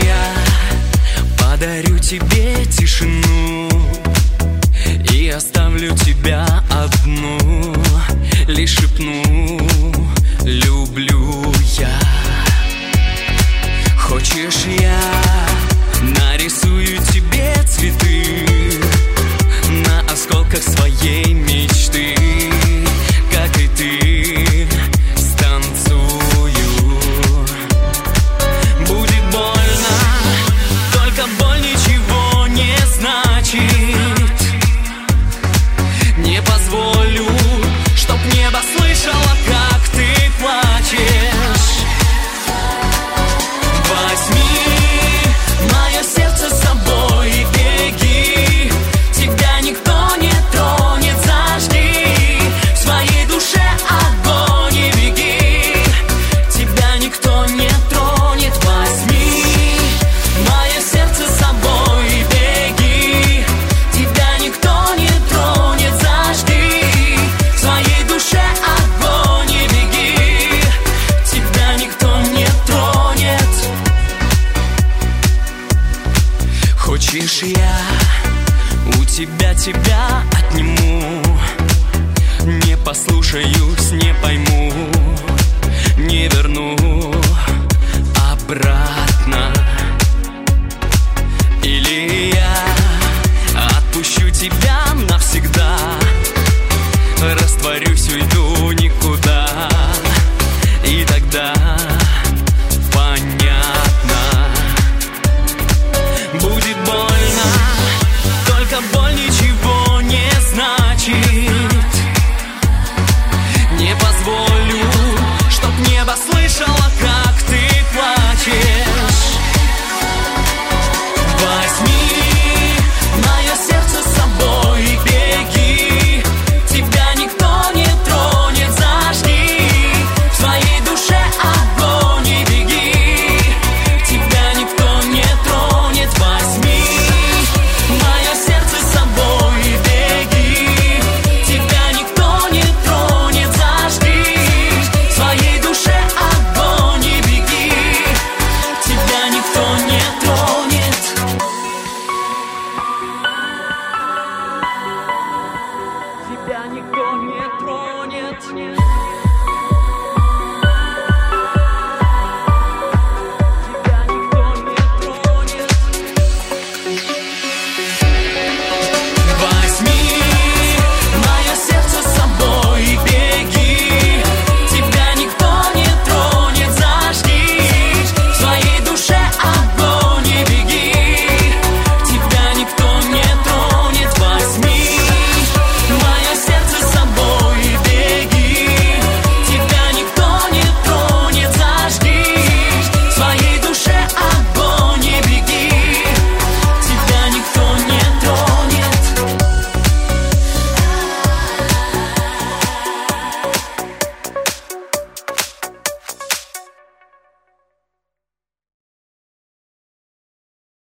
я подарю тебе тишину и оставлю тебя одну, лишь шепну: люблю я. Хочешь, я нарисую тебе цветы на осколках своей мечты, как и ты станцую. Будет больно, только боль ничего не значит. Не позволю, чтоб небо слышало, как ты плачешь. Возьми мое сердце с собой и беги. Тебя никто не тронет, зажги в своей душе огонь и беги. Тебя никто не тронет. Возьми мое сердце с собой и беги. Тебя никто не тронет, зажги в своей душе огонь и беги. Тебя никто не тронет. Хочешь, я у тебя отниму, не послушаюсь, не пойму, не верну обратно.